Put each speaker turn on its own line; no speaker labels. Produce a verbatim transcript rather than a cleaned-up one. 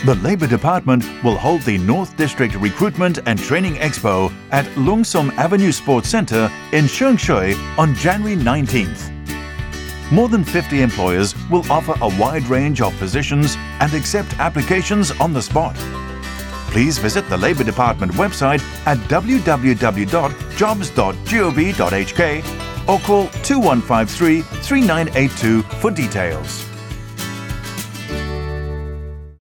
The Labour Department will hold the North District Recruitment and Training Expo at Lung Sum Avenue Sports Centre in Sheung Shui on January nineteenth. More than fifty employers will offer a wide range of positions and accept applications on the spot. Please visit the Labour Department website at w w w dot jobs dot gov dot h k or call two one five three, three nine eight two for details.